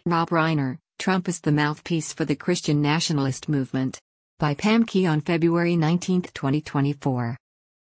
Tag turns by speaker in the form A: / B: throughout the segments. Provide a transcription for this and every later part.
A: Rob Reiner, Trump is the mouthpiece for the Christian nationalist movement. By Pam Key on February 19, 2024.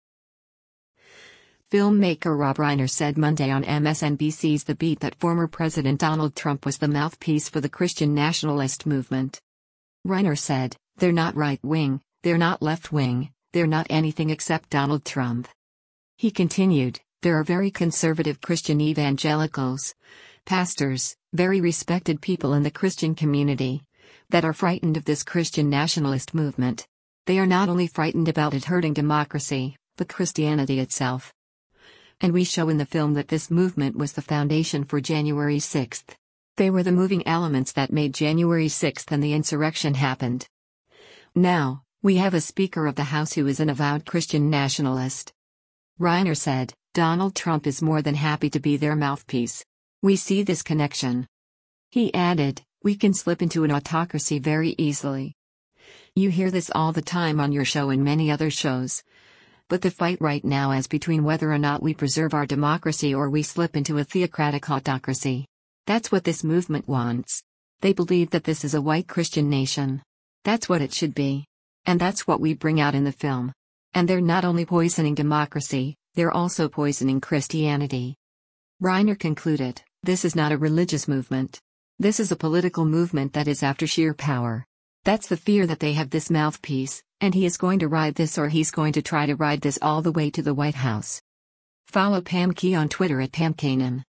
A: Filmmaker Rob Reiner said Monday on MSNBC's The Beat that former President Donald Trump was the mouthpiece for the Christian nationalist movement. Reiner said, "They're not right-wing, they're not left-wing, they're not anything except Donald Trump." He continued, "There are very conservative Christian evangelicals, pastors, very respected people in the Christian community, that are frightened of this Christian nationalist movement. They are not only frightened about it hurting democracy, but Christianity itself." And we show in the film that this movement was the foundation for January 6th. They were the moving elements that made January 6th and the insurrection happened. Now, we have a Speaker of the House who is an avowed Christian nationalist. Reiner said, "Donald Trump is more than happy to be their mouthpiece. We see this connection." He added, "We can slip into an autocracy very easily. You hear this all the time on your show and many other shows. But the fight right now is between whether or not we preserve our democracy or we slip into a theocratic autocracy. That's what this movement wants. They believe that this is a white Christian nation. That's what it should be. And that's what we bring out in the film. And they're not only poisoning democracy, they're also poisoning Christianity." Reiner concluded, "This is not a religious movement. This is a political movement that is after sheer power. That's the fear that they have this mouthpiece, and he is going to ride this or he's going to try to ride this all the way to the White House." Follow Pam Key on Twitter at PamKanan.